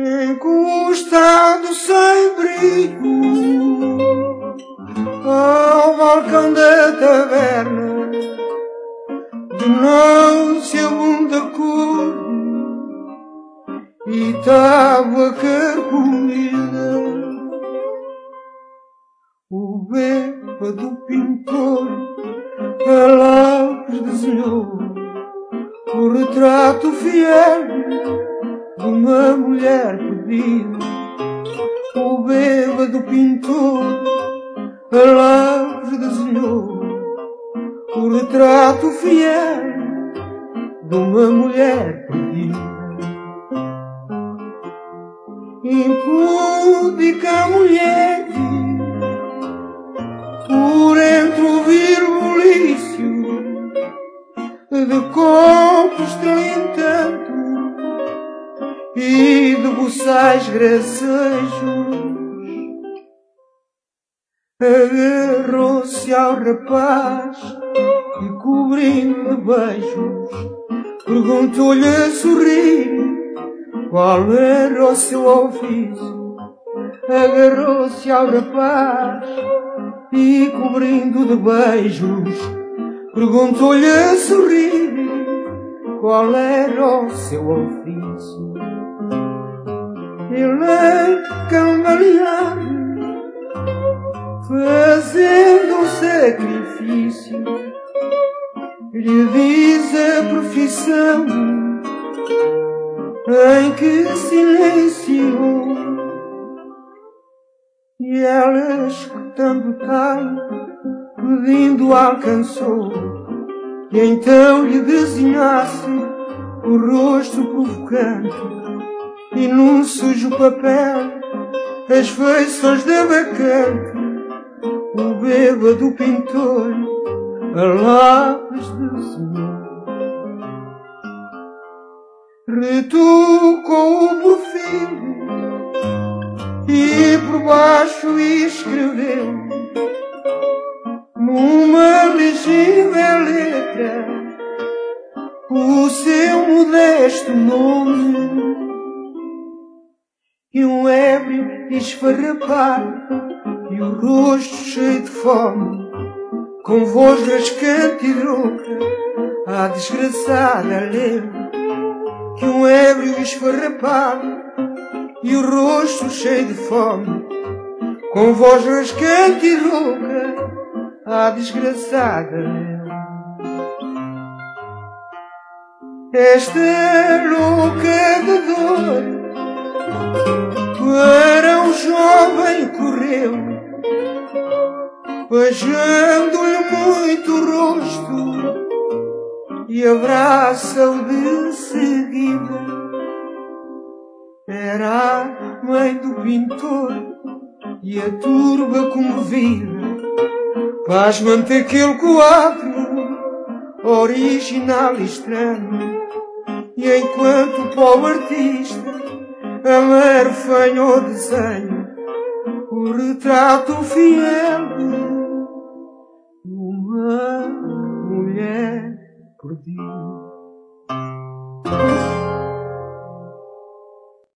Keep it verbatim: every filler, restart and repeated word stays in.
encostado sem brilho ao balcão da taverna, de nauseabunda cor e tábua carcomida. O bêbado pintor a lápis desenhou o retrato fiel de uma mulher perdida. O bêbado pintor a lápis desenhou o retrato fiel de uma mulher perdida. Impúdica mulher, por entre o virgulício de copos de entanto e de buçais gracejos, agarrou-se ao rapaz e, cobrindo de beijos, perguntou-lhe a sorrir qual era o seu ofício. Agarrou-se ao rapaz e, cobrindo de beijos, perguntou-lhe a sorrir qual era o seu ofício. Ele a cambalear, fazendo um sacrifício, lhe diz a profissão em que silenciou. E ela, escutando tal, pedindo, alcançou que então lhe desenhasse o rosto provocante e num sujo papel as feições da bacante. O bêbado pintor a lápis desenhou, retocou o perfil e por baixo escreveu numa legível letra o seu modesto nome. E um ébrio esfarrapado e o rosto cheio de fome, com voz rascante e rouca, à desgraçada lembra. Que um ébrio esfarrapado e o rosto cheio de fome, com voz rascante e rouca, à desgraçada lembra. Esta louca de dor para um jovem correu, beijando-lhe muito o rosto e abraça-o de seguida. Era a mãe do pintor e a turba comovida, pasmante aquele quadro original e estranho. E enquanto o pobre artista amarfanhou o desenho, o retrato fiel de uma mulher perdida.